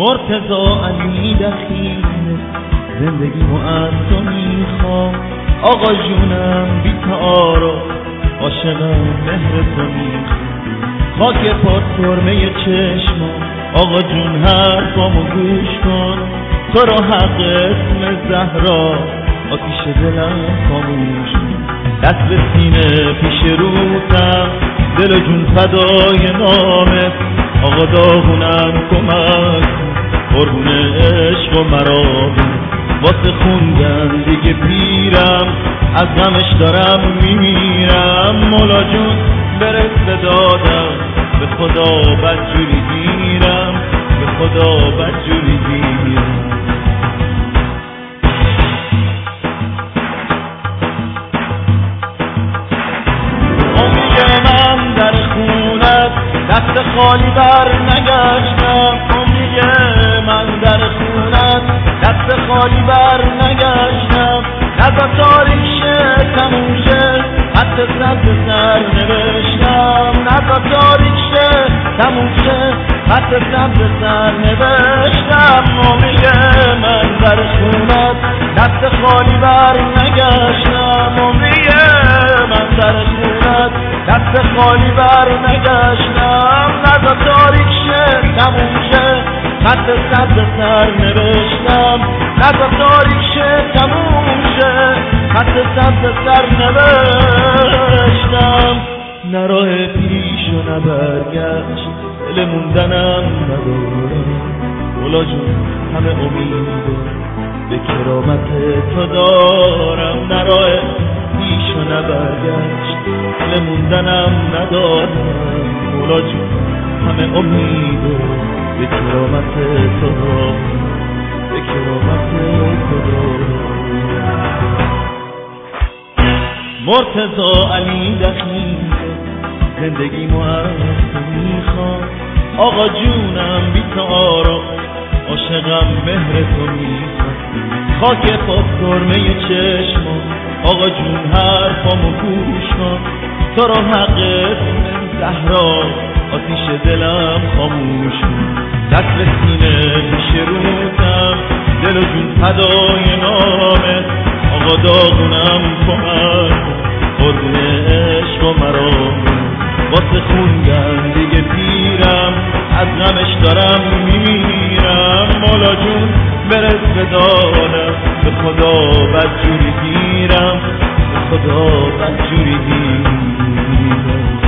مرتضی علی دخیل زندگیمو از تو میخوام آقا جونم بی تعارف عاشقم مهر تو میخوام خاک پات سرمه چشمام آقا جون حرفامو گوش کن تو رو حق اسم زهرا آتیش دلم خاموش کن دست به سینه پیش روتم دل و جون فدای نامت آقا داغونم کمک قربون عشق و مرابط واسه خوندن دیگه پیرم از غمش دارم میمیرم مولا جون برس دادم به خدا بدجوری گیرم به خدا بدجوری گیرم من در خونت دست خالی بر نگشتم من در خونت دست خالی بر نگشتم نزا تاریک شه تموم شه خط سبز سر نوشتم نزا تاریک شه تموم شه خط سبز سر نوشتم من در خونت دست خالی بر نگشتم من در خونت دست خالی بر نگشتم نزا تاریک شه تموم شه خط سبز سر نوشتم نزا تاریک شه تموم شه خط سبز سر نوشتم نه راه پیش و نه برگشت دل موندنم ندارم مولا جون همه امیده به کرامت تو دارم نه راه پیش و نه برگشت دل موندنم ندارم مولا جون همه امیده به کرامت تو دارم به کرامت تو دارم مرتضی علی دخیل زندگیمو از تو میخوام آقا جونم بی تعارف عاشقم مهر تو میخوام خاک پات سرمه چشمام آقا جون حرفامو گوش کن تو را حق اسم زهرا آتیش دلم خاموش کن دست به سینه پیش روتم دل و جون فدای نامت آقا داغونم کمک قربون عشق و مرامت واسه خوندن دیگه پیرم از غمش دارم میمیرم مولا جون برس بدانم به خدا بدجوری گیرم به خدا بدجوری گیرم